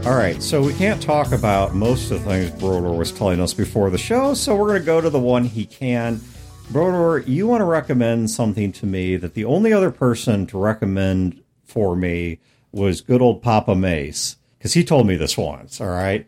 All right, so we can't talk about most of the things Brodor was telling us before the show, so we're going to go to the one he can. Brodor, you want to recommend something to me that the only other person to recommend for me was good old Papa Mace, because he told me this once, all right?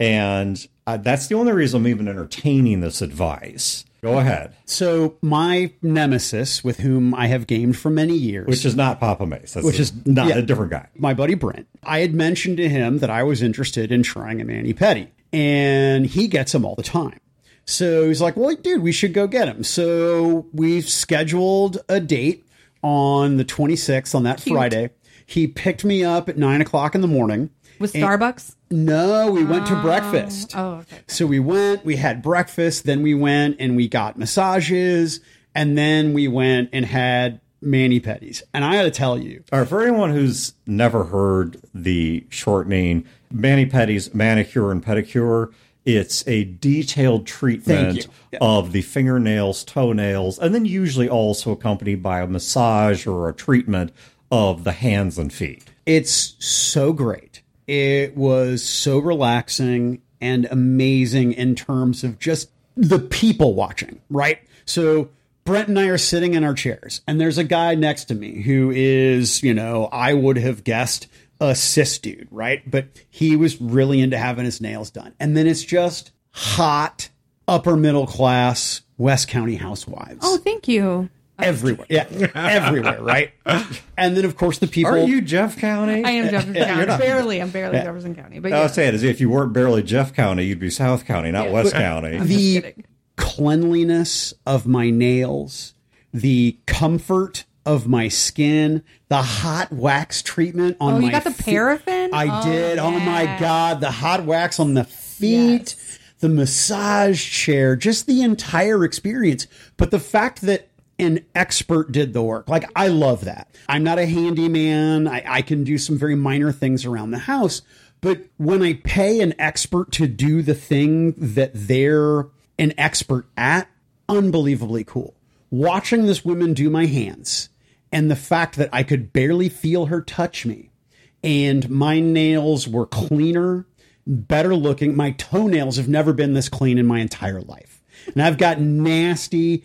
And that's the only reason I'm even entertaining this advice. Go ahead. So my nemesis, with whom I have gamed for many years... Which is not Papa Mace. That's a different guy. My buddy Brent. I had mentioned to him that I was interested in trying a mani-pedi. And he gets them all the time. So he's like, well, dude, we should go get him. So we've scheduled a date on the 26th, on that Friday. He picked me up at 9 o'clock in the morning. With Starbucks? No, we went to breakfast. Oh, okay. So we had breakfast, then we went and we got massages, and then we went and had mani-pedis. And I got to tell you. All right, for anyone who's never heard the shortening, mani-pedis, manicure and pedicure, it's a detailed treatment of the fingernails, toenails, and then usually also accompanied by a massage or a treatment of the hands and feet. It's so great. It was so relaxing and amazing in terms of just the people watching, right? So Brent and I are sitting in our chairs, and there's a guy next to me who is, I would have guessed a cis dude, right? But he was really into having his nails done. And then it's just hot, upper middle class West County housewives. Oh, thank you. Everywhere. Yeah, everywhere, right? And then, of course, the people... Are you Jeff County? I am Jefferson County. I'm barely Jefferson County. But I was saying, as if you weren't barely Jeff County, you'd be South County, not West County. The cleanliness of my nails, the comfort of my skin, the hot wax treatment on my feet. Oh, you got the paraffin? I did. Yeah. Oh, my God. The hot wax on the feet, the massage chair, just the entire experience. But the fact that an expert did the work. Like, I love that. I'm not a handyman. I can do some very minor things around the house. But when I pay an expert to do the thing that they're an expert at, unbelievably cool. Watching this woman do my hands and the fact that I could barely feel her touch me and my nails were cleaner, better looking. My toenails have never been this clean in my entire life. And I've got nasty,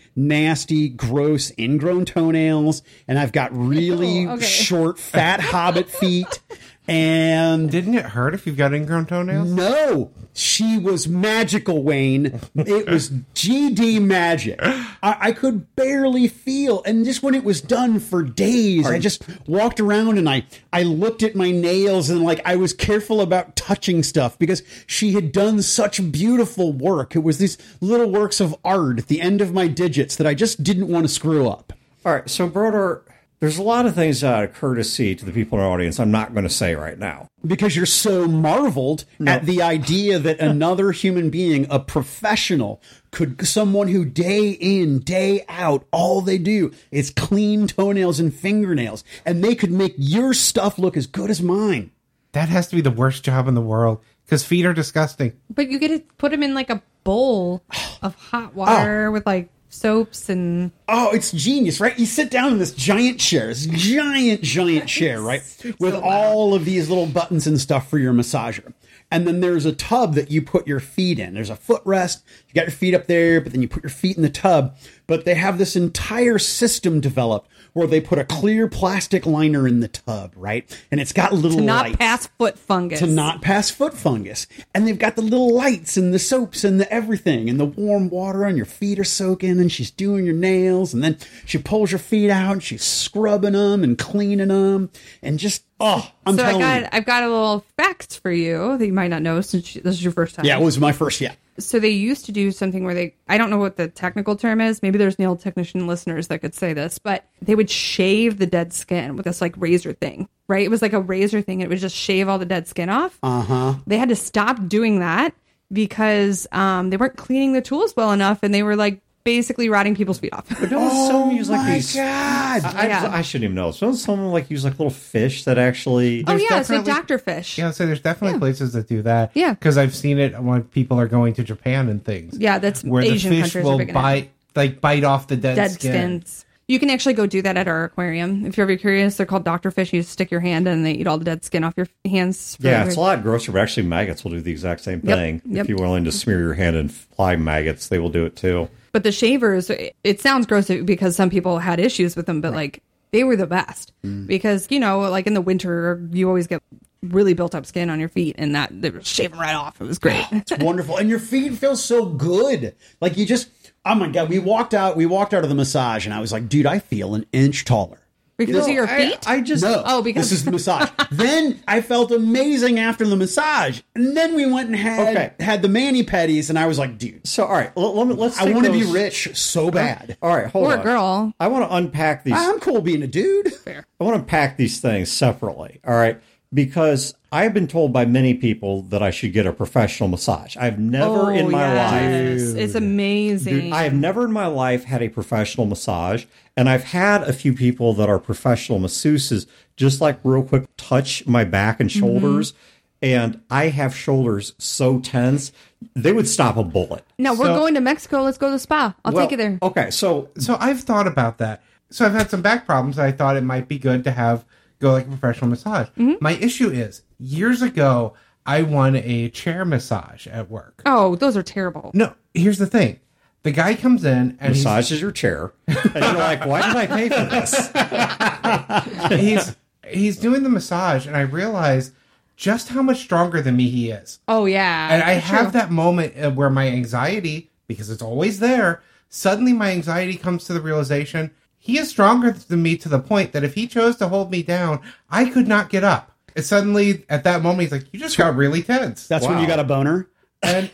gross, ingrown toenails. And I've got really short, fat hobbit feet. And didn't it hurt if you've got ingrown toenails? No. She was magical, Wayne. It was GD magic. I could barely feel. And just when it was done for days, I just walked around and I looked at my nails and I was careful about touching stuff because she had done such beautiful work. It was these little works of art at the end of my digits that I just didn't want to screw up. All right. So, Brodor, there's a lot of things out of courtesy to the people in our audience I'm not going to say right now. Because you're so marveled at the idea that another human being, a professional, someone who day in, day out, all they do is clean toenails and fingernails, and they could make your stuff look as good as mine. That has to be the worst job in the world, because feet are disgusting. But you get to put them in a bowl of hot water with soaps and... Oh, it's genius, right? You sit down in this giant chair, giant chair, right? With all of these little buttons and stuff for your massager. And then there's a tub that you put your feet in. There's a footrest. You got your feet up there, but then you put your feet in the tub. But they have this entire system developed where they put a clear plastic liner in the tub, right? And it's got little lights. To not pass foot fungus. To not pass foot fungus. And they've got the little lights and the soaps and the everything. And the warm water on your feet are soaking. And she's doing your nails. And then she pulls your feet out and she's scrubbing them and cleaning them. And just... Oh, I'm telling you. I've got a little fact for you that you might not know since this is your first time. Yeah, it was my first, So they used to do something where I don't know what the technical term is. Maybe there's nail technician listeners that could say this, but they would shave the dead skin with this razor thing, right? It was like a razor thing. It would just shave all the dead skin off. Uh-huh. They had to stop doing that because they weren't cleaning the tools well enough, and they were basically rotting people's feet off. But don't some use these... God! I shouldn't even know. Don't some use little fish that actually... So Dr. Fish. Yeah, so there's definitely places that do that. Yeah. Because I've seen it when people are going to Japan and things. Yeah, that's where Asian the fish countries will are big enough. bite off the dead skin. skins. You can actually go do that at our aquarium. If you're ever curious, they're called Dr. Fish. You stick your hand in and they eat all the dead skin off your hands. Yeah, it's a lot grosser, but actually maggots will do the exact same thing. If you're willing to smear your hand and fly maggots, they will do it too. But the shavers, it sounds gross because some people had issues with them, but like they were the best because, you know, like in the winter, you always get really built up skin on your feet and that they were shaving right off. It was great. It's wonderful. And your feet feel so good. Like you just, oh my God, we walked out of the massage and I was like, dude, I feel an inch taller. Because of your feet? I just This is the massage. Then I felt amazing after the massage, and then we went and had the mani pedis, and I was like, dude. So all right, let's. I want to be rich so bad. All right, hold on. Or a girl. I want to unpack these. I'm cool being a dude. Fair. I want to unpack these things separately. All right, because I've been told by many people that I should get a professional massage. I've never in my life. It's amazing. Dude, I have never in my life had a professional massage, and I've had a few people that are professional masseuses just like real quick touch my back and shoulders, and I have shoulders so tense they would stop a bullet. No, we're going to Mexico. Let's go to the spa. I'll take you there. Okay, so I've thought about that. So I've had some back problems. I thought it might be good to go like a professional massage. My issue is years ago I won a chair massage at work. Oh, those are terrible. No, here's the thing. The guy comes in and massages your chair, and you're like, "Why did I pay for this?" he's doing the massage, and I realize just how much stronger than me he is. Oh yeah, and I have that moment where my anxiety, because it's always there, suddenly my anxiety comes to the realization he is stronger than me to the point that if he chose to hold me down, I could not get up. And suddenly, at that moment, he's like, "You just got really tense." That's when you got a boner. And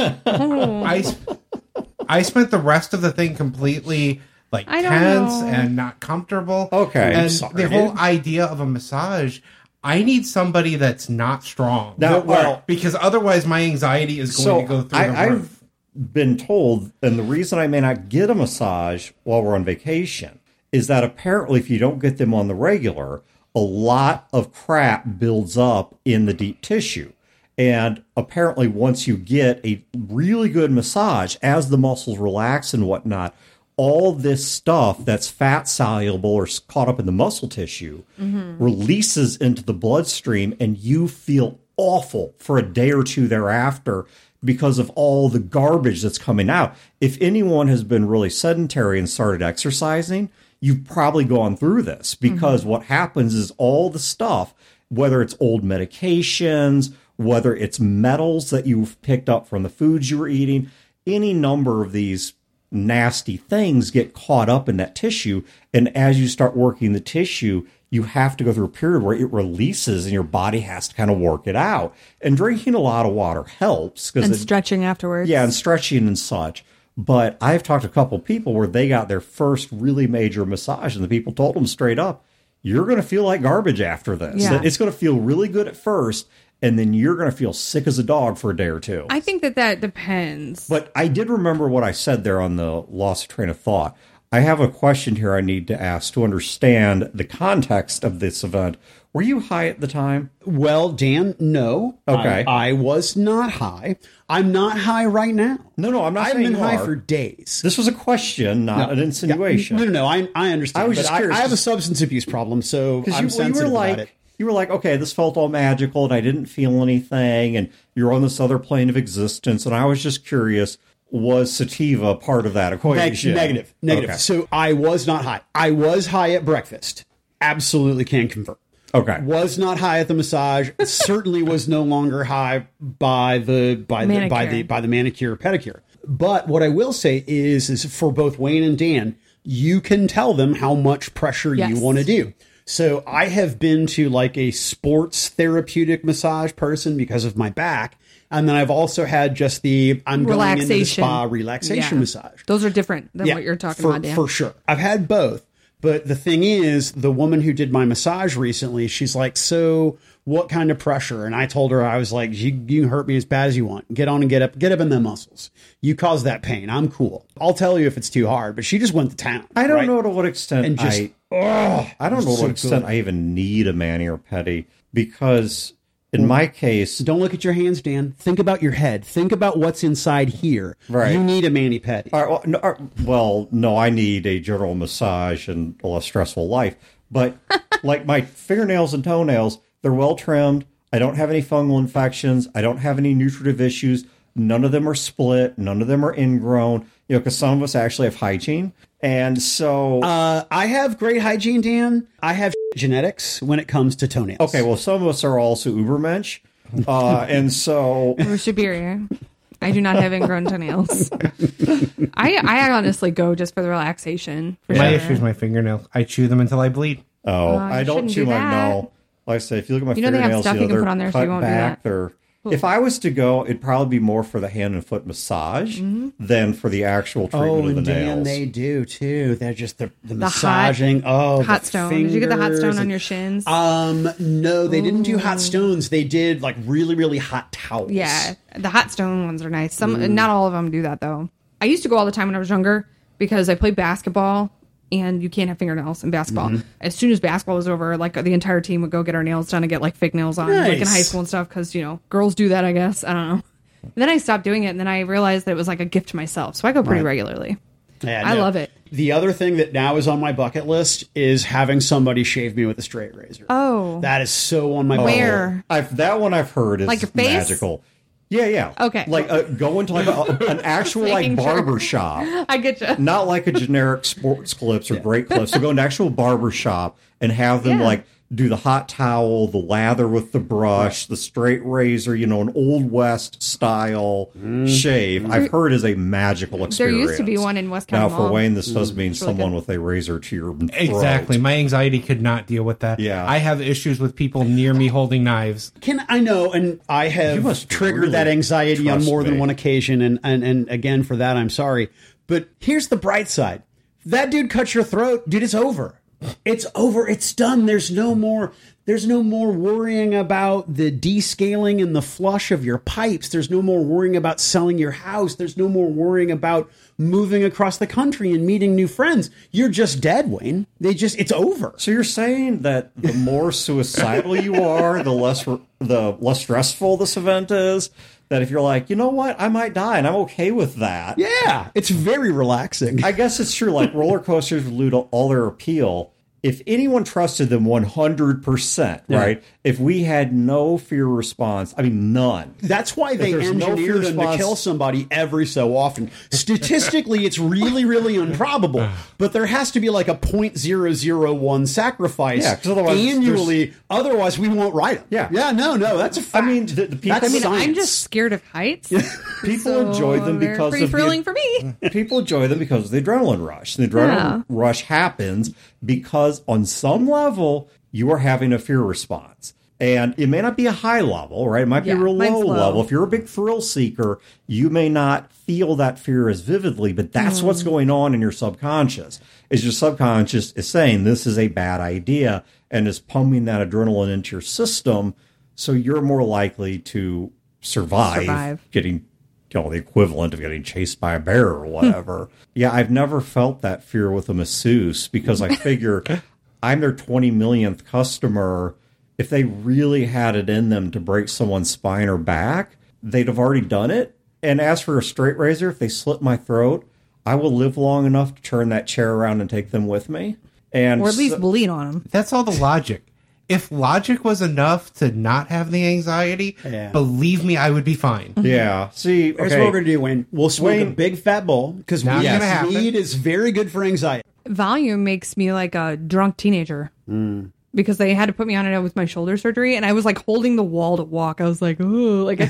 I spent the rest of the thing completely like tense and not comfortable. Okay. And the whole idea of a massage, I need somebody that's not strong. Because otherwise my anxiety is going to go through the roof. I've been told, and the reason I may not get a massage while we're on vacation is that apparently if you don't get them on the regular, a lot of crap builds up in the deep tissue. And apparently once you get a really good massage, as the muscles relax and whatnot, all this stuff that's fat soluble or caught up in the muscle tissue releases into the bloodstream, and you feel awful for a day or two thereafter because of all the garbage that's coming out. If anyone has been really sedentary and started exercising, you've probably gone through this, because what happens is all the stuff, whether it's old medications, whether it's metals that you've picked up from the foods you were eating, any number of these nasty things get caught up in that tissue. And as you start working the tissue, you have to go through a period where it releases and your body has to kind of work it out. And drinking a lot of water helps. And stretching afterwards. Yeah, and stretching and such. But I've talked to a couple of people where they got their first really major massage, and the people told them straight up, you're going to feel like garbage after this. Yeah. It's going to feel really good at first, and then you're going to feel sick as a dog for a day or two. I think that depends. But I did remember what I said there on the lost train of thought. I have a question here I need to ask to understand the context of this event. Were you high at the time? Well, Dan, no. Okay. I was not high. I'm not high right now. No, I'm not I've saying been you high are. for days. This was a question, not an insinuation. Yeah, no, I understand. I was just curious. I have a substance abuse problem, so I'm you sensitive were like, about it. You were like, okay, this felt all magical, and I didn't feel anything, and you're on this other plane of existence, and I was just curious, was sativa part of that equation? Negative. Okay. So I was not high. I was high at breakfast. Absolutely can confirm. Okay. Was not high at the massage. Certainly was no longer high by the manicure pedicure. But what I will say is for both Wayne and Dan, you can tell them how much pressure you want to do. So I have been to like a sports therapeutic massage person because of my back. And then I've also had just I'm going into the spa relaxation massage. Those are different than what you're talking about, Dan. For sure. I've had both. But the thing is, the woman who did my massage recently, she's like, so what kind of pressure? And I told her, I was like, you can hurt me as bad as you want. Get on and get up in them muscles. You cause that pain. I'm cool. I'll tell you if it's too hard. But she just went to town. I don't know to what extent I don't know to what so extent good. I even need a mani or pedi, because in my case, Don't look at your hands, Dan. Think about your head. Think about what's inside here. Right. You need a mani-pedi. no, I need a general massage and a less stressful life. But like my fingernails and toenails, they're well trimmed. I don't have any fungal infections. I don't have any nutritive issues. None of them are split. None of them are ingrown. Because some of us actually have hygiene. And so... I have great hygiene, Dan. I have genetics when it comes to toenails. Okay, well, some of us are also Ubermensch. And so... We're superior. I do not have ingrown toenails. I honestly go just for the relaxation. For My sure. issue is my fingernails. I chew them until I bleed. I don't shouldn't chew do my... that. No. Like I say, if you look at my You know they have fingernails, stuff you can they're put on there so cut you won't do back. that. If I was to go, it'd probably be more for the hand and foot massage than for the actual treatment of the and Dan, nails. they do too. They're just the hot- massaging. hot the stone. Did you get the hot fingers stone on and- your shins? No, they didn't do hot stones. They did like really, really hot towels. Yeah, the hot stone ones are nice. Not all of them do that though. I used to go all the time when I was younger because I played basketball, and you can't have fingernails in basketball. As soon as basketball was over, like the entire team would go get our nails done and get like fake nails on, like in Nice. high school and stuff. Because girls do that, I guess. I don't know. And then I stopped doing it, and then I realized that it was like a gift to myself. So I go pretty regularly. Yeah, I love it. The other thing that now is on my bucket list is having somebody shave me with a straight razor. Oh, That is so on my bucket list. where? That one I've heard is Like your face? magical. Yeah. Okay. Like go into like an actual like Making sure. barber shop. I get you. Not like a generic sports clips or great clips. So go into an actual barber shop and have them Yeah. like do the hot towel, the lather with the brush, the straight razor, an Old West style shave. I've heard is a magical experience. There used to be one in West Now County for Mall. Wayne, this does mean really someone good. with a razor to your throat. Exactly. My anxiety could not deal with that. Yeah. I have issues with people near me holding knives. I know, and I You have must triggered really that anxiety on trust more than me. one occasion, and again, for that, I'm sorry. But here's the bright side. That dude cuts your throat, dude, it's over. It's over. It's done. There's no more worrying about the descaling and the flush of your pipes. There's no more worrying about selling your house. There's no more worrying about moving across the country and meeting new friends. You're just dead, Wayne. It's over. So you're saying that the more suicidal you are, the less stressful this event is? That if you're like, you know what, I might die, and I'm okay with that. Yeah, it's very relaxing. I guess it's true. Like roller coasters lose all their appeal. If anyone trusted them 100%, right? If we had no fear response, I mean, none. That's why they there's no engineer fear them to response- kill somebody every so often. Statistically, it's really, really improbable. But there has to be like a 0.001 sacrifice Yeah, 'cause otherwise annually. Otherwise, we won't ride them. Yeah. No, that's a fact. I mean, the people, That's I'm science. just scared of heights. people so enjoy them they're because pretty of thrilling for me. people enjoy them because of the adrenaline rush. The adrenaline rush happens because on some level you are having a fear response. And it may not be a high level, right? It might be a Yeah, real mine's low low. level. If you're a big thrill seeker, you may not feel that fear as vividly, but that's what's going on in your subconscious. Is your subconscious is saying this is a bad idea and is pumping that adrenaline into your system, so you're more likely to survive. Getting the equivalent of getting chased by a bear or whatever. Yeah, I've never felt that fear with a masseuse because I figure I'm their 20 millionth customer. If they really had it in them to break someone's spine or back, they'd have already done it. And as for a straight razor, if they slit my throat, I will live long enough to turn that chair around and take them with me. And Or at least bleed on them. That's all the logic. If logic was enough to not have the anxiety, believe me, I would be fine. yeah. See, Here's okay. what we're going to do, Wayne. We'll smoke a Wayne- big fat bowl because Not gonna happen. weed is very good for anxiety. Volume makes me like a drunk teenager. Because they had to put me on it with my shoulder surgery, and I was like holding the wall to walk. I was like, "Ooh!" Like,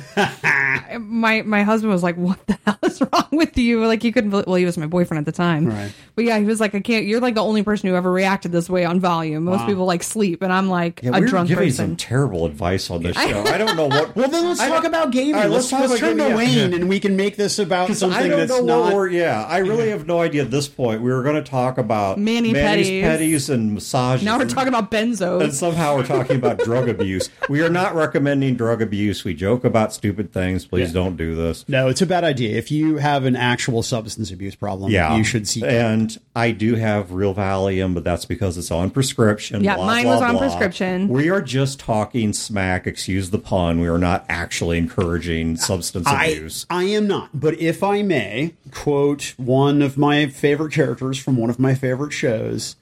my husband was like, "What the hell is wrong with you?" Like, he couldn't. Well, he was my boyfriend at the time, Right. But yeah, he was like, "I can't." You're like the only person who ever reacted this way on Volume. Most people like sleep, and I'm like Yeah, a we're drunk giving person. some terrible advice on this show. I don't know what. Well, then let's talk about gaming. All right, let's talk about turn to gaming, yeah. Wayne, and we can make this about I something don't that's know not. what we're. Yeah, I really have no idea at this point. We were going to talk about Mani-pedis. pedis and massages. Now we're talking about benzos. And somehow we're talking about drug abuse. We are not recommending drug abuse. We joke about stupid things. Please don't do this. No, it's a bad idea. If you have an actual substance abuse problem, you should see. And I do have real Valium, but that's because it's on prescription. Yeah, blah, mine blah, was on blah. prescription. We are just talking smack, excuse the pun. We are not actually encouraging substance abuse. I am not. But if I may quote one of my favorite characters from one of my favorite shows,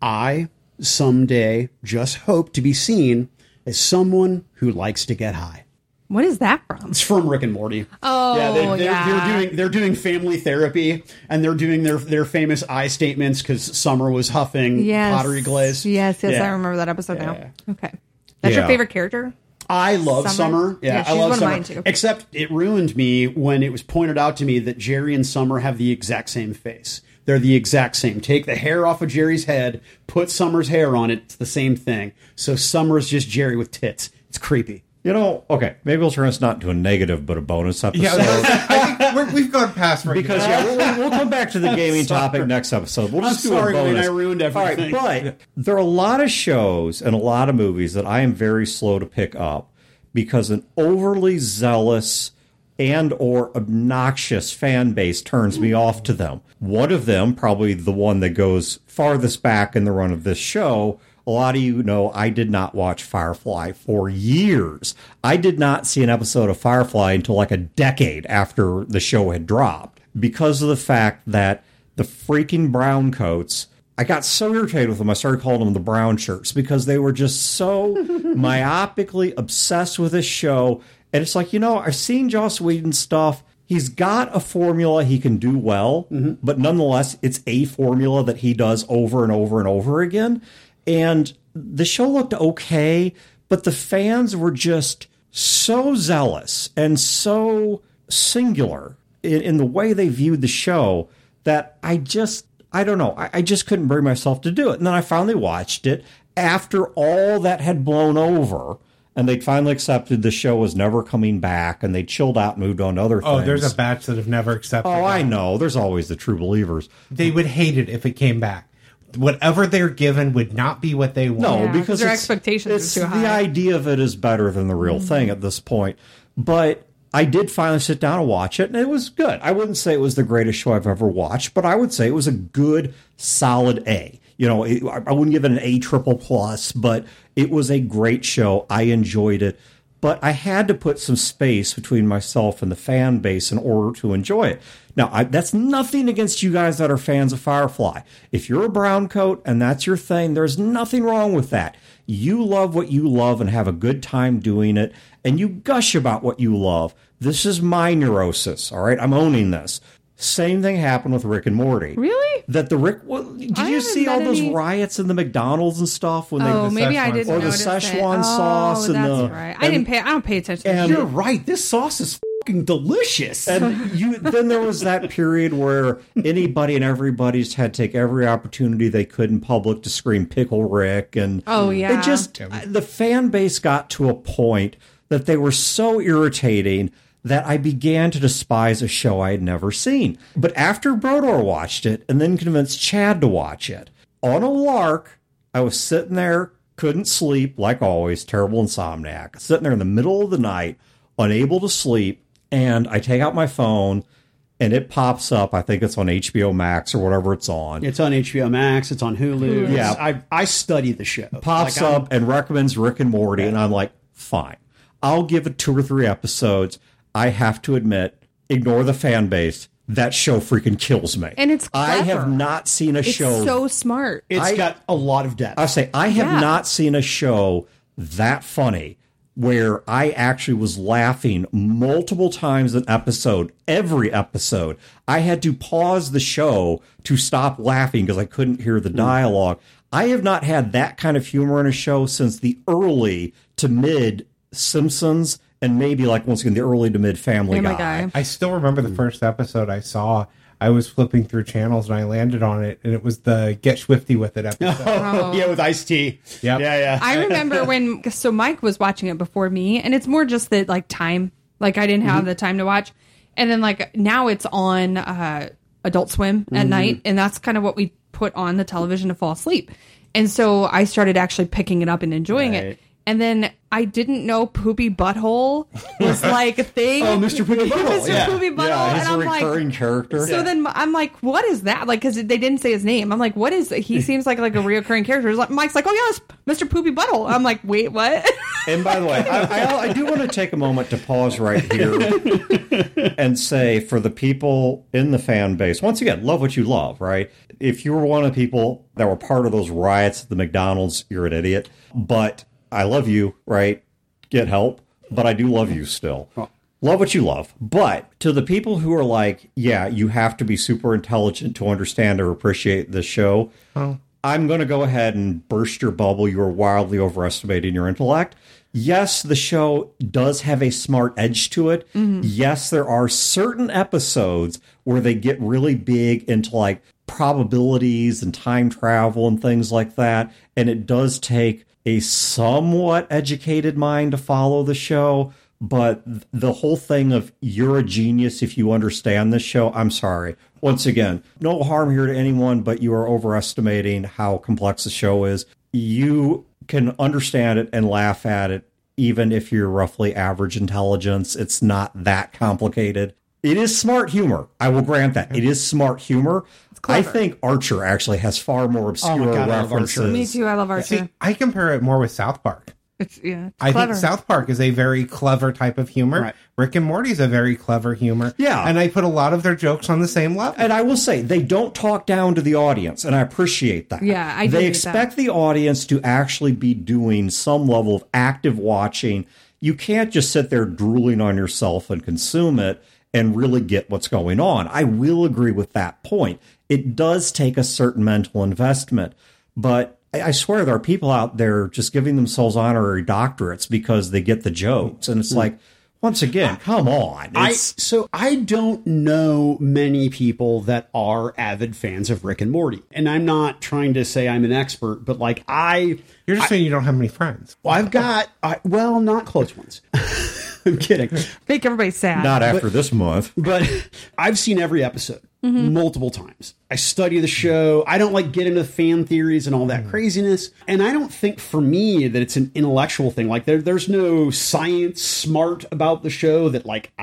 I someday just hope to be seen as someone who likes to get high. What is that from? It's from Rick and Morty. Oh, they're doing family therapy, and they're doing their famous I statements because Summer was huffing pottery glaze. Yes, I remember that episode now. Okay. That's your favorite character? I love Summer. Yeah, I she's love one of Summer. mine too. Except it ruined me when it was pointed out to me that Jerry and Summer have the exact same face. They're the exact same. Take the hair off of Jerry's head, put Summer's hair on it. It's the same thing. So Summer's just Jerry with tits. It's creepy. Okay, maybe we'll turn this not into a negative, but a bonus episode. Yeah, I think we've gone past right because we'll come back to the gaming topic next episode. We'll just do a bonus. Wayne, I ruined everything. All right, but there are a lot of shows and a lot of movies that I am very slow to pick up because an overly zealous and or obnoxious fan base turns me off to them. One of them, probably the one that goes farthest back in the run of this show, a lot of you know I did not watch Firefly for years. I did not see an episode of Firefly until like a decade after the show had dropped because of the fact that the freaking brown coats, I got so irritated with them, I started calling them the brown shirts because they were just so myopically obsessed with this show. And it's like, I've seen Joss Whedon's stuff. He's got a formula he can do well, but nonetheless, it's a formula that he does over and over and over again. And the show looked okay, but the fans were just so zealous and so singular in the way they viewed the show that I don't know. I just couldn't bring myself to do it. And then I finally watched it after all that had blown over. And they'd finally accepted the show was never coming back, and they chilled out and moved on to other things. Oh, there's a batch that have never accepted Oh, that. I know. There's always the true believers. They would hate it if it came back. Whatever they're given would not be what they want. No, because their expectations are too high. The idea of it is better than the real thing at this point. But I did finally sit down and watch it, and it was good. I wouldn't say it was the greatest show I've ever watched, but I would say it was a good, solid A. I wouldn't give it an A++, but it was a great show. I enjoyed it. But I had to put some space between myself and the fan base in order to enjoy it. Now, that's nothing against you guys that are fans of Firefly. If you're a brown coat and that's your thing, there's nothing wrong with that. You love what you love and have a good time doing it, and you gush about what you love. This is my neurosis, all right? I'm owning this. Same thing happened with Rick and Morty. Really? Did you see all those riots in the McDonald's and stuff when maybe I didn't or the notice Szechuan it. sauce and that's the right. I don't pay attention. And You're right. This sauce is fucking delicious. And then there was that period where anybody and everybody's had to take every opportunity they could in public to scream "Pickle Rick," and the fan base got to a point that they were so irritating that I began to despise a show I had never seen. But after Brodor watched it and then convinced Chad to watch it, on a lark, I was sitting there, couldn't sleep, like always, terrible insomniac, sitting there in the middle of the night, unable to sleep, and I take out my phone, and it pops up. I think it's on HBO Max or whatever it's on. It's on HBO Max. It's on Hulu. Yeah. I study the show. Pops up and recommends Rick and Morty, and I'm like, fine. I'll give it 2 or 3 episodes. I have to admit, ignore the fan base. That show freaking kills me. And it's clever. I have not seen a show. It's so smart. It's got a lot of depth. I say, I have not seen a show that funny where I actually was laughing multiple times an episode. Every episode, I had to pause the show to stop laughing because I couldn't hear the dialogue. I have not had that kind of humor in a show since the early to mid Simpsons, and maybe once again the early to mid Family Guy. I still remember the first episode I saw. I was flipping through channels and I landed on it, and it was the Get Swifty with It episode. Yeah, with Ice-T. Yep. Yeah. I remember so Mike was watching it before me, and it's more just the time. I didn't have the time to watch, and then now it's on Adult Swim at night, and that's kind of what we put on the television to fall asleep. And so I started actually picking it up and enjoying Right. it. And then I didn't know Poopy Butthole was like a thing. Oh, Mr. Poopy Butthole. Mr. Yeah. Poopy Butthole. Yeah, he's and a I'm like, recurring character. so then I'm like, what is that? Like, because they didn't say his name. I'm like, what is it? He seems like a reoccurring character. It's like, Mike's like, oh, yes, Mr. Poopy Butthole. I'm like, wait, what? And by the way, I do want to take a moment to pause right here and say, for the people in the fan base, once again, love what you love, right? If you were one of the people that were part of those riots at the McDonald's, you're an idiot. But I love you, right? Get help. But I do love you still. Love what you love. But to the people who are like, yeah, you have to be super intelligent to understand or appreciate this show, I'm going to go ahead and burst your bubble. You are wildly overestimating your intellect. Yes, the show does have a smart edge to it. Yes, there are certain episodes where they get really big into like probabilities and time travel and things like that. And it does take a somewhat educated mind to follow the show. But the whole thing of you're a genius if you understand this show, I'm sorry. Once again, no harm here to anyone, but you are overestimating how complex the show is. You can understand it and laugh at it, even if you're roughly average intelligence. It's not that complicated. It is smart humor. I will grant that. It is smart humor. I think Archer actually has far more obscure God, I love references. Archer. Me too. I love Archer. See, I compare it more with South Park. It's I clever. think South Park is a very clever type of humor. Right. Rick and Morty is a very clever humor. Yeah. And I put a lot of their jokes on the same level. And I will say, they don't talk down to the audience, and I appreciate that. Yeah, I do They get expect the audience to actually be doing some level of active watching. You can't just sit there drooling on yourself and consume it and really get what's going on. I will agree with that point. It does take a certain mental investment, but I swear there are people out there just giving themselves honorary doctorates because they get the jokes. And it's like, once again, come on. So I don't know many people that are avid fans of Rick and Morty. And I'm not trying to say I'm an expert, but like You're just saying you don't have many friends. I've got, well, not close ones. I'm kidding. Make everybody sad. Not after this month. But I've seen every episode multiple times. I study the show. I don't like get into fan theories and all that craziness. And I don't think for me that it's an intellectual thing. Like there's no science smart about the show that like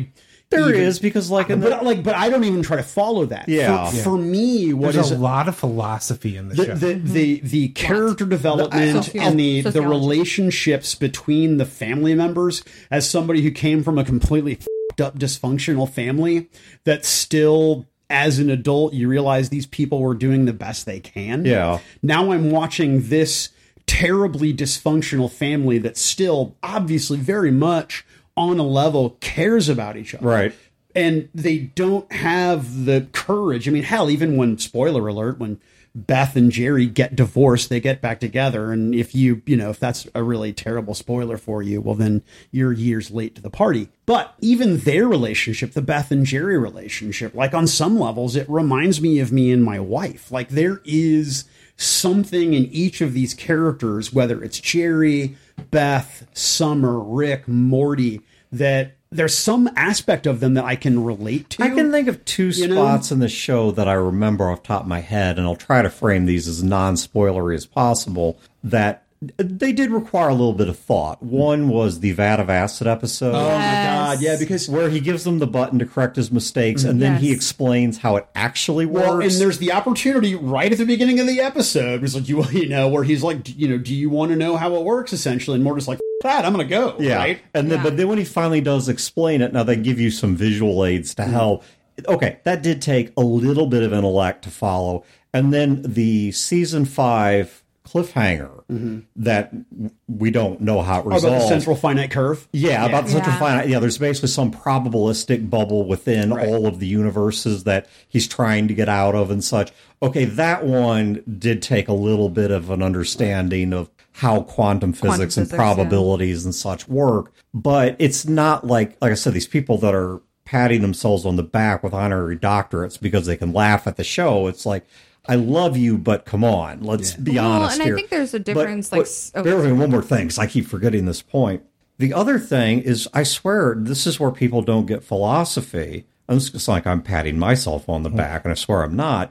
There is, because like in but I don't even try to follow that. Yeah. For me, what There's is a lot of philosophy in the show. the character development and the Sociology. relationships between the family members, as somebody who came from a completely f***ed up dysfunctional family, that still as an adult you realize these people were doing the best they can. Yeah. Now I'm watching this terribly dysfunctional family that still obviously very much on a level cares about each other. Right. And they don't have the courage. I mean, hell, even when, spoiler alert, when Beth and Jerry get divorced, they get back together. And if if that's a really terrible spoiler for you, well, then you're years late to the party. But even their relationship, the Beth and Jerry relationship, like on some levels, it reminds me of me and my wife. Like there is something in each of these characters, whether it's Jerry, Beth, Summer, Rick, Morty, that there's some aspect of them that I can relate to. I can think of two You know? spots in the show that I remember off the top of my head, and I'll try to frame these as non-spoilery as possible, that they did require a little bit of thought. One was the Vat of Acid episode. Oh my Yes. God, yeah, because Where he gives them the button to correct his mistakes, and then he Yes. explains how it actually works. well, and there's the opportunity right at the beginning of the episode, was like where he's like, do you want to know how it works? Essentially, and Morty's like, that I'm gonna go. Yeah. Right. And then, Yeah. but then when he finally does explain it, now they give you some visual aids to help. Okay, that did take a little bit of intellect to follow. And then the season 5 cliffhanger that we don't know how it About resolves. the central finite curve. Yeah, about the central Yeah. finite. Yeah, there's basically some probabilistic bubble within Right. all of the universes that he's trying to get out of and such. Okay, that one did take a little bit of an understanding of how quantum physics and physics, probabilities and such work. But it's not like I said, these people that are patting themselves on the back with honorary doctorates because they can laugh at the show. It's like, I love you, but come on, let's be honest and here. I think there's a But- difference. but bear with me one more thing, because I keep forgetting this point. The other thing is, I swear, this is where people don't get philosophy. And it's like I'm patting myself on the back, and I swear I'm not.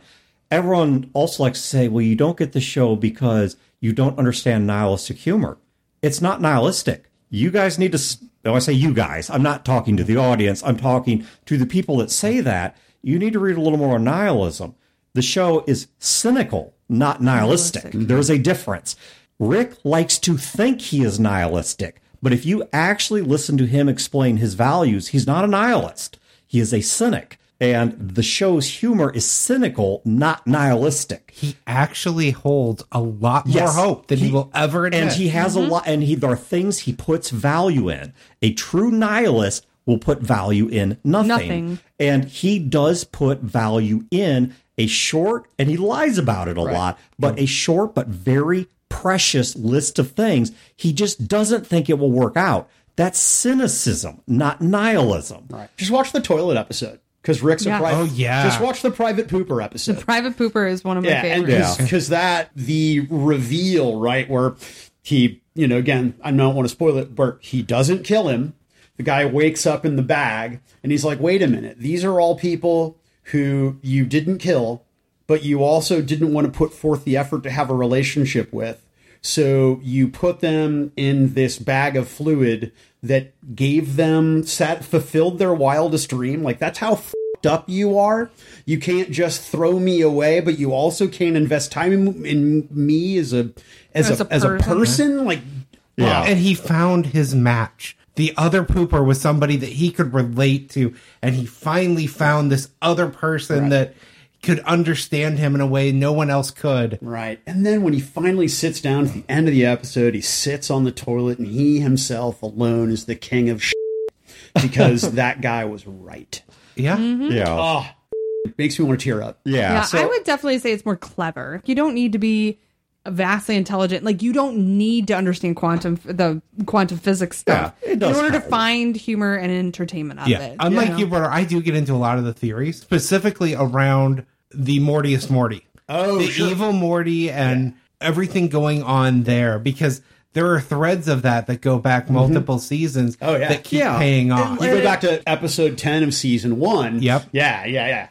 everyone also likes to say, well, you don't get the show because you don't understand nihilistic humor. It's not nihilistic. You guys need to, when I say you guys, I'm not talking to the audience. I'm talking to the people that say that. You need to read a little more on nihilism. The show is cynical, not nihilistic. There's a difference. Rick likes to think he is nihilistic, but if you actually listen to him explain his values, he's not a nihilist. He is a cynic. And the show's humor is cynical, not nihilistic. He actually holds a lot more hope than he will ever admit. And he has a lot, and there are things he puts value in. A true nihilist will put value in nothing. And he does put value in a short, and he lies about it a lot, but a short but very precious list of things. He just doesn't think it will work out. That's cynicism, not nihilism. Right. Just watch the toilet episode. Because Rick's a private... Oh, yeah. Just watch the Private Pooper episode. The Private Pooper is one of my favorites. Because the reveal, right, where he, again, I don't want to spoil it, where he doesn't kill him. The guy wakes up in the bag, and he's like, wait a minute. These are all people who you didn't kill, but you also didn't want to put forth the effort to have a relationship with. So you put them in this bag of fluid that fulfilled their wildest dream. Like, that's how f***ed up you are. You can't just throw me away, but you also can't invest time in me as a person. Like, wow. And he found his match. The other pooper was somebody that he could relate to, and he finally found this other person that could understand him in a way no one else could. Right. And then when he finally sits down at the end of the episode, he sits on the toilet, and he himself alone is the king of shit because that guy was right. Yeah. Mm-hmm. Yeah. Oh, it makes me want to tear up. Yeah. I would definitely say it's more clever. You don't need to be vastly intelligent. Like, you don't need to understand the quantum physics stuff in order to find humor and entertainment out of it. Unlike you, brother, I do get into a lot of the theories, specifically around the Mortius Morty. Oh, the evil Morty and everything going on there, because there are threads of that go back multiple seasons that keep paying off. You go back to episode 10 of season 1. Yep. Yeah.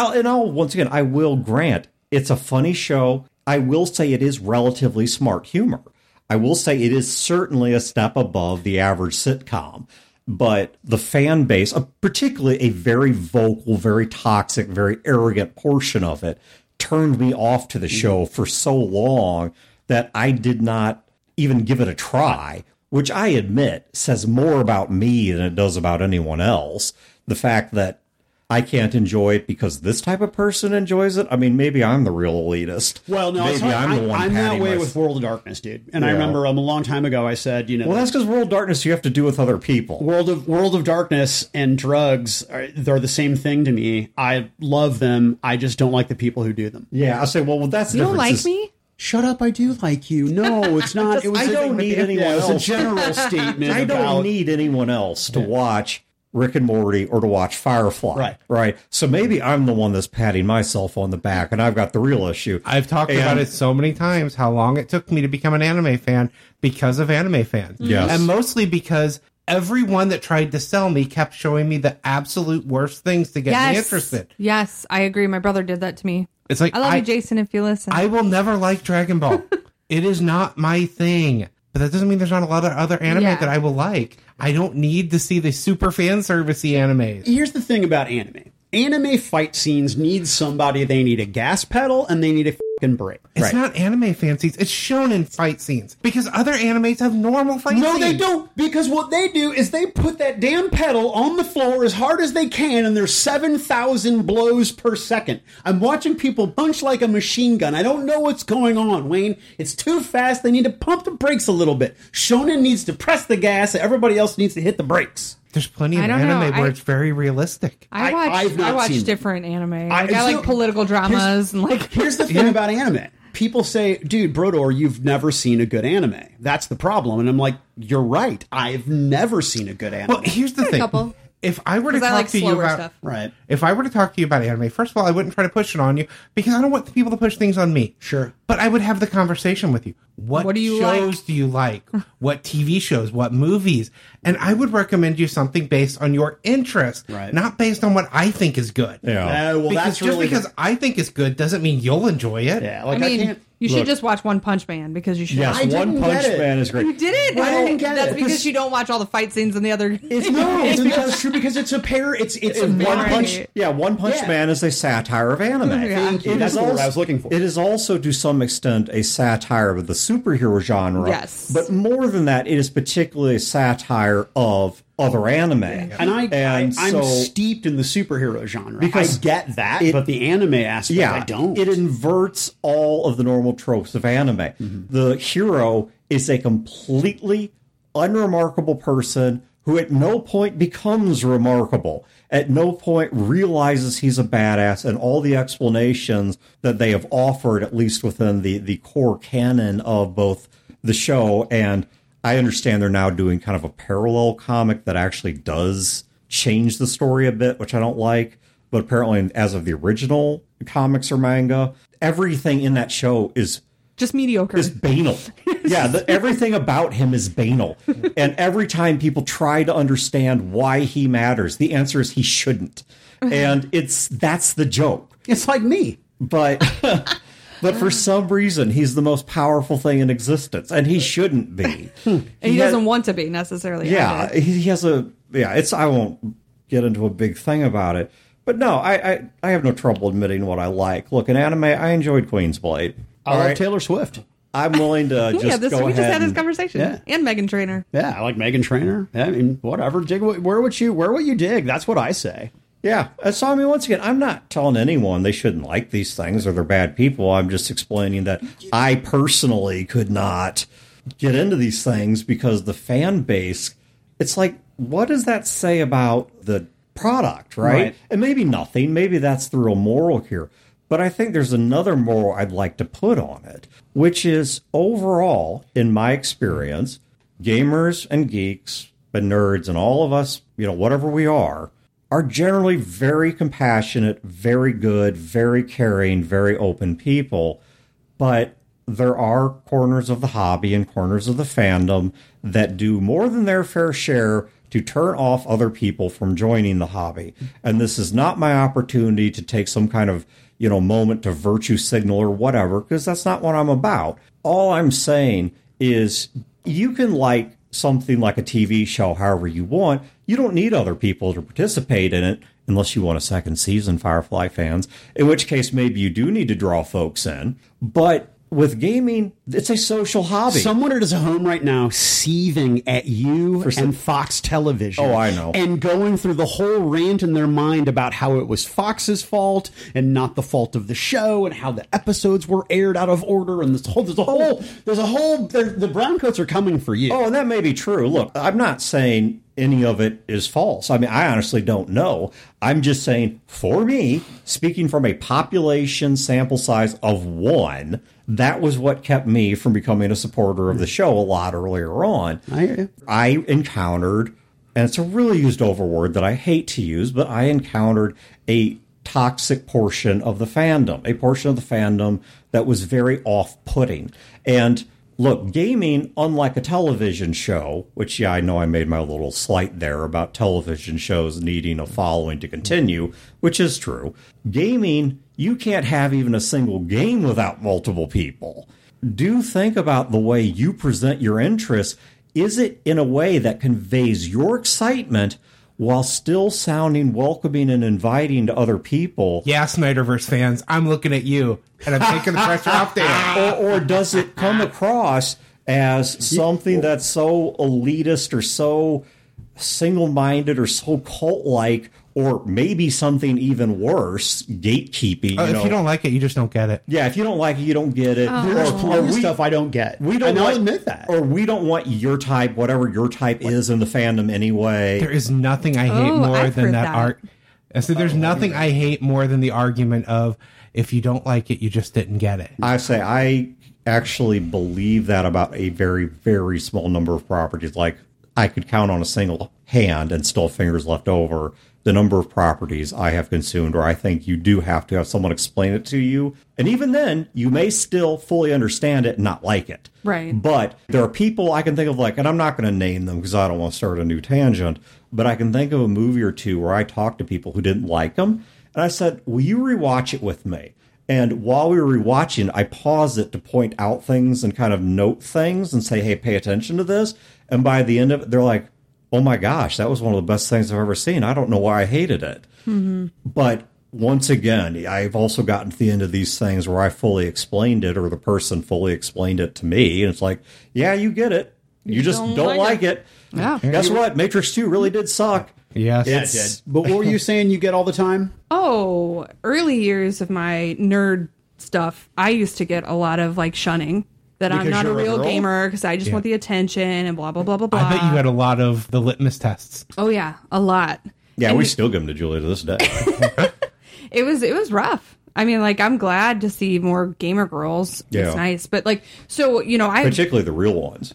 Once again, I will grant it's a funny show. I will say it is relatively smart humor. I will say it is certainly a step above the average sitcom. But the fan base, particularly a very vocal, very toxic, very arrogant portion of it, turned me off to the show for so long that I did not even give it a try, which I admit says more about me than it does about anyone else. The fact that I can't enjoy it because this type of person enjoys it. I mean, maybe I'm the real elitist. Well, no, maybe I'm the one. I'm that way with World of Darkness, dude. And I remember a long time ago I said, well, that's because World of Darkness you have to do with other people. World of Darkness and drugs they're the same thing to me. I love them. I just don't like the people who do them. Yeah, I say, well, that's you don't like me. Shut up! I do like you. No, it's not. I don't need anyone else. It was a general statement. I don't need anyone else to watch Rick and Morty or to watch Firefly. Right. So maybe I'm the one that's patting myself on the back and I've got the real issue. I've talked about it so many times, how long it took me to become an anime fan because of anime fans. Yes. And mostly because everyone that tried to sell me kept showing me the absolute worst things to get me interested. Yes, I agree. My brother did that to me. It's like, I love you, Jason, if you listen. I will never like Dragon Ball. It is not my thing. But that doesn't mean there's not a lot of other anime that I will like. I don't need to see the super fan servicey animes. Here's the thing about anime. Anime fight scenes need somebody. They need a gas pedal and they need a fucking brake. It's not anime fan scenes. It's shonen fight scenes. Because other animes have normal fight scenes. No, they don't. Because what they do is they put that damn pedal on the floor as hard as they can, and there's 7,000 blows per second. I'm watching people punch like a machine gun. I don't know what's going on, Wayne. It's too fast. They need to pump the brakes a little bit. Shonen needs to press the gas. Everybody else needs to hit the brakes. There's plenty of anime where it's very realistic. I watch different anime. I like political dramas and like. Here's the thing about anime. People say, dude, Brodor, you've never seen a good anime. That's the problem. And I'm like, you're right. I've never seen a good anime. Well, here's the thing. If I were to talk to you about if I were to talk to you about anime, first of all, I wouldn't try to push it on you because I don't want people to push things on me. Sure. But I would have the conversation with you. What do you shows like? do you like? What TV shows? What movies? And I would recommend you something based on your interest, Right. not based on what I think is good. Yeah. Well, Because that's just really because I think it's good doesn't mean you'll enjoy it. yeah. I Like mean, can't. you should look- just watch One Punch Man because you should. Yes, I One didn't Punch get it. Man is great. You did it. I didn't get That's it. because you don't watch all the fight scenes in the other. It's true because it's a pair. It's a One Right. Punch, One Punch Yeah. Man is a satire of anime. Thank you. It That's is the word also- I was looking for. It is also, to some extent, a satire of the superhero genre. Yes. But more than that, it is particularly a satire of other anime. And I'm so- steeped in the superhero genre. Because I get that, it- but the anime aspect, I don't. It inverts all of the normal tropes of anime. Mm-hmm. The hero is a completely unremarkable person who at no point becomes remarkable, at no point realizes he's a badass, and all the explanations that they have offered, at least within the core canon of both the show, and I understand they're now doing kind of a parallel comic that actually does change the story a bit, which I don't like. But apparently, as of the original comics or manga, everything in that show is Just mediocre. banal. Yeah, everything about him is banal. And every time people try to understand why he matters, the answer is he shouldn't. And that's the joke. It's like me. But but for some reason, he's the most powerful thing in existence, and he shouldn't be. and he doesn't want to be necessarily. Yeah, either. he has a it's. I won't get into a big thing about it, but no, I have no trouble admitting what I like. Look, in anime, I enjoyed Queen's Blade. I love Taylor Swift. I'm willing to just we go just ahead. had this and- conversation. Yeah. And Megan Trainor. Yeah, I like Megan Trainor. Yeah, I mean, whatever. Dig where would you dig? That's what I say. Yeah. So, I mean, once again, I'm not telling anyone they shouldn't like these things or they're bad people. I'm just explaining that I personally could not get into these things because the fan base, it's like, what does that say about the product, right? And maybe nothing. Maybe that's the real moral here. But I think there's another moral I'd like to put on it, which is overall, in my experience, gamers and geeks and nerds and all of us, whatever we are generally very compassionate, very good, very caring, very open people. But there are corners of the hobby and corners of the fandom that do more than their fair share to turn off other people from joining the hobby. And this is not my opportunity to take some kind of, moment to virtue signal or whatever, because that's not what I'm about. All I'm saying is you can like something like a TV show however you want. You don't need other people to participate in it unless you want a second season, Firefly fans, in which case maybe you do need to draw folks in. But with gaming, it's a social hobby. Someone is at home right now seething at you and Fox Television. Oh, I know. And going through the whole rant in their mind about how it was Fox's fault and not the fault of the show and how the episodes were aired out of order. And the browncoats are coming for you. Oh, and that may be true. Look, I'm not saying any of it is false. I mean, I honestly don't know. I'm just saying, for me, speaking from a population sample size of 1, that was what kept me from becoming a supporter of the show a lot earlier on. I hear you. I encountered, and it's a really used over word that I hate to use, but I encountered a toxic portion of the fandom, a portion of the fandom that was very off-putting. And look, gaming, unlike a television show, which, I know I made my little slight there about television shows needing a following to continue, which is true. Gaming, you can't have even a single game without multiple people. Do think about the way you present your interests. Is it in a way that conveys your excitement while still sounding welcoming and inviting to other people? Yeah, Snyderverse fans, I'm looking at you, and I'm taking the pressure off there. Or does it come across as something that's so elitist or so single-minded or so cult-like, or maybe something even worse, gatekeeping? If you don't like it, you just don't get it. Yeah, if you don't like it, you don't get it. There's plenty of stuff I don't get. We don't and I'll want- admit that. Or we don't want your type, whatever your type is in the fandom anyway. There is nothing I hate more I've than heard that that. art. So there's nothing I hate more than the argument of, if you don't like it, you just didn't get it. I say I actually believe that about a very, very small number of properties. Like I could count on a single hand and still fingers left over the number of properties I have consumed where I think you do have to have someone explain it to you. And even then, you may still fully understand it and not like it. Right. But there are people I can think of, like, and I'm not going to name them because I don't want to start a new tangent, but I can think of a movie or two where I talked to people who didn't like them. And I said, will you rewatch it with me? And while we were rewatching, I paused it to point out things and kind of note things and say, hey, pay attention to this. And by the end of it, they're like, oh my gosh, that was one of the best things I've ever seen. I don't know why I hated it. Mm-hmm. But once again, I've also gotten to the end of these things where I fully explained it or the person fully explained it to me. And it's like, yeah, you get it. You just don't like it. Yeah. Guess what? Matrix 2 really did suck. Yes. Yeah, it did. But what were you saying you get all the time? Oh, early years of my nerd stuff, I used to get a lot of like shunning. That Because I'm not a you're a real girl? gamer because I just want the attention and blah, blah, blah, blah, blah. I bet you had a lot of the litmus tests. Oh, yeah, a lot. Yeah, And we still give them to Julia to this day. It was rough. I mean, like, I'm glad to see more gamer girls. Yeah. It's nice. But, like, so, you know, Particularly the real ones.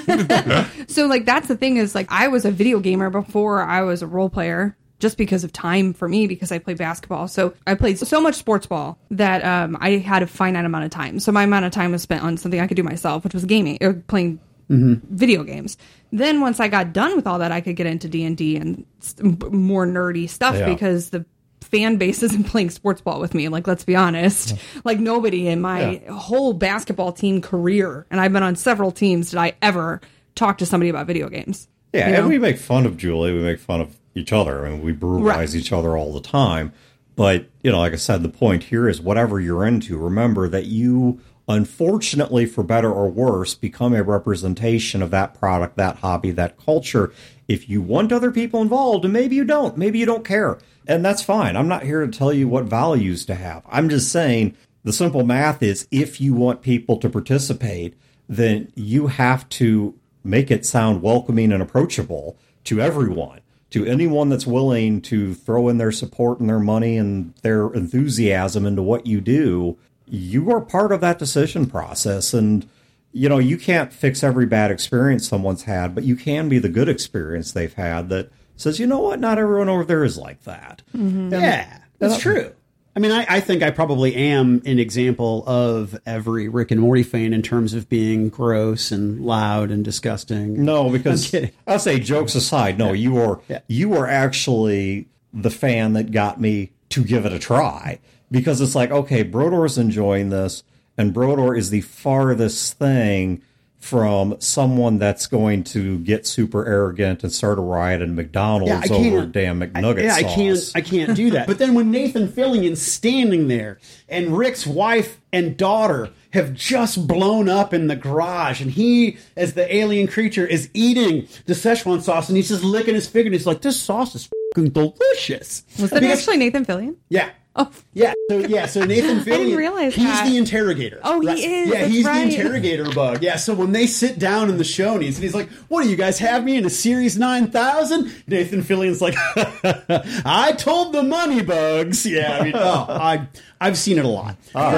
so, like, that's the thing is, like, I was a video gamer before I was a role player. Just because of time for me, because I play basketball. So I played so much sports ball that I had a finite amount of time. So my amount of time was spent on something I could do myself, which was gaming or playing video games. Then once I got done with all that, I could get into D&D and more nerdy stuff because the fan base isn't playing sports ball with me. Like, let's be honest. Like, nobody in my whole basketball team career, and I've been on several teams, did I ever talk to somebody about video games. Yeah, you and know? we make fun of Julie. We make fun of each other. I mean, we brutalize each other all the time. But, you know, like I said, the point here is whatever you're into, remember that you, unfortunately, for better or worse, become a representation of that product, that hobby, that culture. If you want other people involved, and maybe you don't care. And that's fine. I'm not here to tell you what values to have. I'm just saying the simple math is if you want people to participate, then you have to make it sound welcoming and approachable to everyone, to anyone that's willing to throw in their support and their money and their enthusiasm into what you do. You are part of that decision process. And, you know, you can't fix every bad experience someone's had, but you can be the good experience they've had that says, you know what, not everyone over there is like that. Mm-hmm. Yeah, that's true. I mean, I think I probably am an example of every Rick and Morty fan in terms of being gross and loud and disgusting. No, I'm because kidding. I'll say jokes aside. No, you are actually the fan that got me to give it a try, because it's like, okay, Brodor's enjoying this, and Brodor is the farthest thing from someone that's going to get super arrogant and start a riot in McDonald's over damn McNugget sauce. I can't do that. But then when Nathan Fillion's standing there and Rick's wife and daughter have just blown up in the garage, and he, as the alien creature, is eating the Szechuan sauce, and he's just licking his finger, and he's like, this sauce is fucking delicious. Was that actually Nathan Fillion? Yeah. Oh, Yeah, so Nathan Fillion, didn't realize he's that. the interrogator. Oh, he right? is, Yeah, that's he's right. the interrogator bug. Yeah, so when they sit down in the show, and he's like, what do you guys have me in a Series 9000? Nathan Fillion's like, I told the money bugs. Yeah, I mean, I've seen it a lot.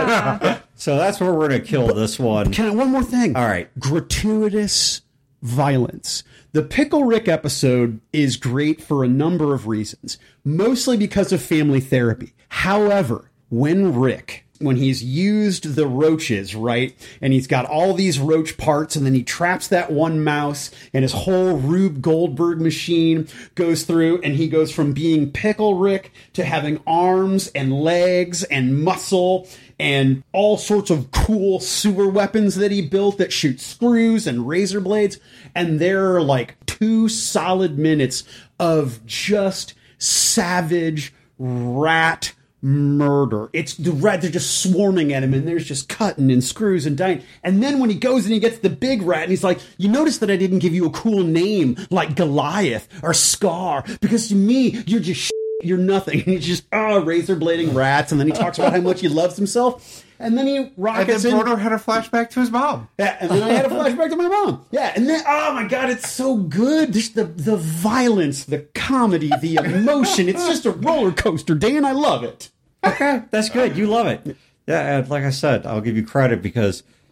So that's where we're going to kill this one. One more thing. All right. Gratuitous violence. The Pickle Rick episode is great for a number of reasons, mostly because of family therapy. However, when he's used the roaches, right, and he's got all these roach parts, and then he traps that one mouse, and his whole Rube Goldberg machine goes through, and he goes from being Pickle Rick to having arms and legs and muscle and all sorts of cool sewer weapons that he built that shoot screws and razor blades. And there are like 2 solid minutes of just savage rat murder. It's the rat, they're just swarming at him, and there's just cutting and screws and dying. And then when he goes and he gets the big rat, and he's like, you notice that I didn't give you a cool name like Goliath or Scar, because to me, you're just you're nothing. And he's just razor blading rats, and then he talks about how much he loves himself. And then he And rockets then in. Brodor had a flashback to his mom. Yeah, and then I had a flashback to my mom. Yeah, and then, oh my God, it's so good. Just the violence, the comedy, the emotion. It's just a roller coaster, Dan. I love it. Okay, that's good. You love it. Yeah, and like I said, I'll give you credit because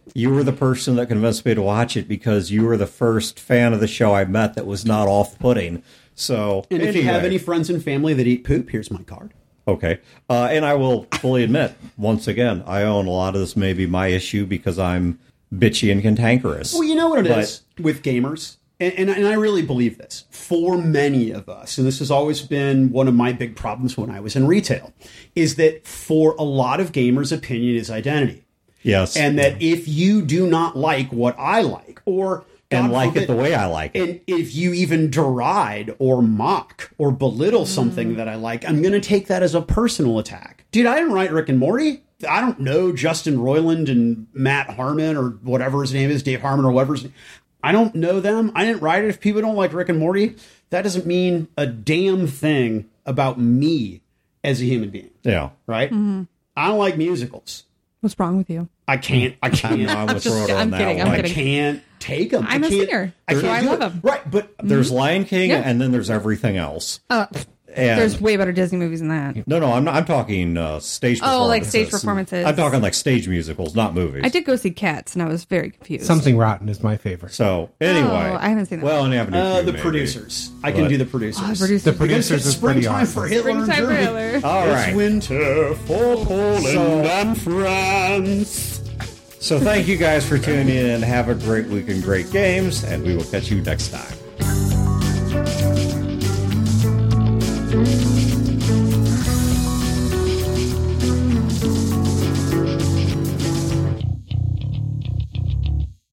You were the person that convinced me to watch it because you were the first fan of the show I met that was not off-putting. So, And if you have any friends and family that eat poop, here's my card. Okay. And I will fully admit, once again, I own a lot of this may be my issue because I'm bitchy and cantankerous. Well, you know what it is with gamers, and I really believe this, for many of us, and this has always been one of my big problems when I was in retail, is that for a lot of gamers, opinion is identity. Yes. And that if you do not like what I like, or and God like forbid, it the way I like it. and if you even deride or mock or belittle something that I like, I'm going to take that as a personal attack. Dude, I didn't write Rick and Morty. I don't know Justin Roiland and Matt Harmon or whatever his name is, Dave Harmon or whatever his name. I don't know them. I didn't write it. If people don't like Rick and Morty, that doesn't mean a damn thing about me as a human being. Yeah. Right? I don't like musicals. What's wrong with you? I can't. I'm with Rotor on I'm that kidding, one. I'm I kidding. can't take them. I'm a singer, so I love them. Right, but There's Lion King, Yeah. and then there's everything else. And There's way better Disney movies than that. no, I'm not. I'm talking stage. Oh, like performances. stage performances. I'm talking like stage musicals, not movies. I did go see Cats, and I was very confused. Something Rotten is my favorite. So anyway, Oh, I haven't seen that. Well, and Avenue Q, the maybe. producers. I can But- do the producers. The producers is pretty Springtime awesome. for Hitler and Springtime Germany. Trailer. All right. It's winter for Poland and France. So thank you guys for tuning in. Have a great week and great games, and we will catch you next time.